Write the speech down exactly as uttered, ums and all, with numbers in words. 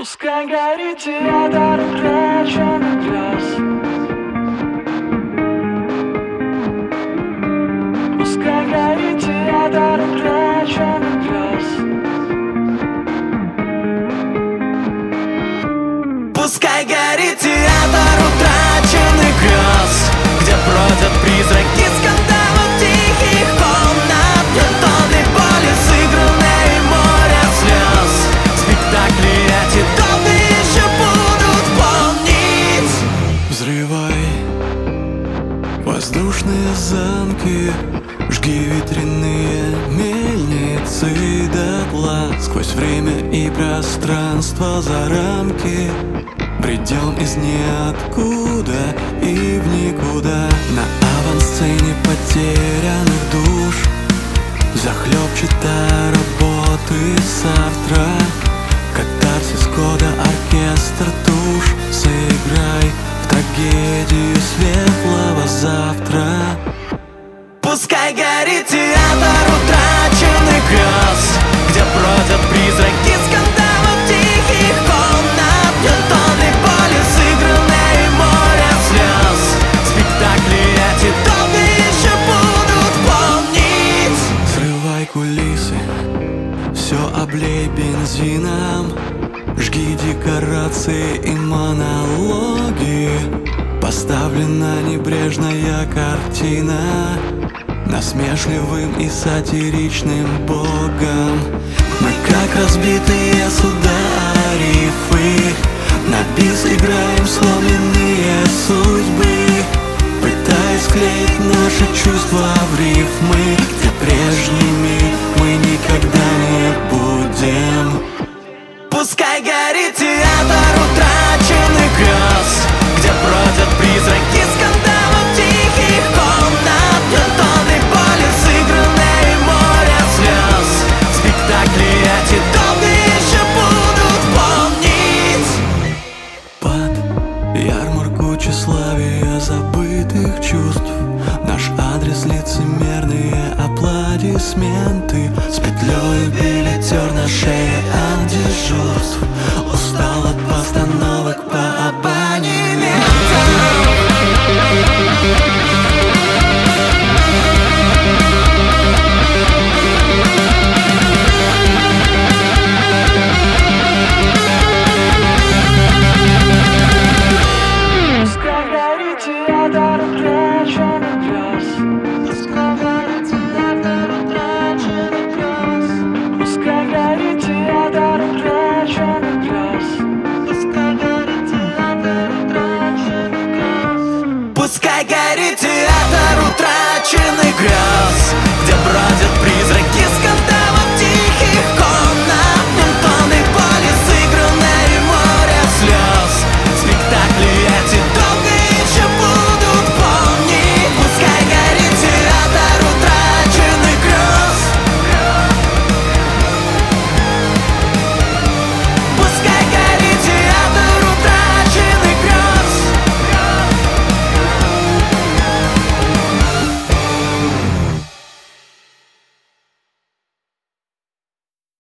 Пускай горит театр утраченных грез. Пускай горит театр утраченных грез. Пускай горит театр утраченных грез, где бродят призраки скандалов тихих комнат, где тонны боли сыгранной море слез. Спектакли эти долго еще будут помнить. Взрывай воздушные замки, жги ветряные мельницы дотла. Сквозь время и пространство за рамки бредем из ниоткуда и в никуда. На авансцене потерянных душ захлебчатая работы Сартра. Катарсис кода, оркестр туш. Сыграй в трагедию светлого завтра. Пускай горит театр утраченных грез, где бродят призраки скандалов тихих комнат, где тонны боли сыгранной море слез. Спектакли эти долго еще будут помнить. Срывай кулисы, все облей бензином. Жги декорации и монологи. Поставлена небрежная картина насмешливым и сатиричным богом. Мы как разбитые суда рифы, на бис играем сломленные судьбы, пытаясь склеить наши чувства в рифмы, где прежними мы никогда не будем. Пускай горит театр утраченных грез, где бродят призраки скандалов тихих комнат, где тонны боли сыгранной море слез. Спектакли эти долго еще будут помнить. Под ярмарку тщеславия забытых чувств наш адрес лицемерные аплодисменты. С петлей билетер на шее от дежурств. Устал от постановок по абонементам. Пускай горит театр утраченных грез. Пускай горит театр утраченных грез. Пускай горит театр утраченных грез. Пускай горит театр утраченных грез. Пускай горит театр утраченных грез.